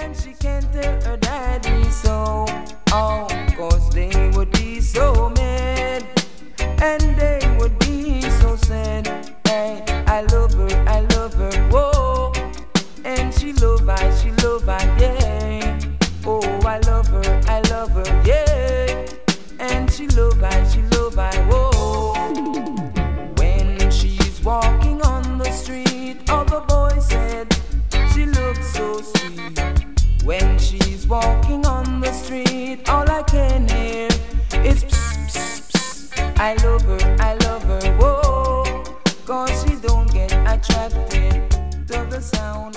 and she can't tell her daddy so. Oh, cause they would be so mad, and they would be so sad. Hey, I love her, whoa. And she love I, yeah. Oh, I love her, yeah. And she love I, whoa. When she's walking on the street, all the boys said she looks so sweet. When she's walking on the street, all I can hear is psst, psst, psst. I love her, whoa. Cause she don't get attracted to the sound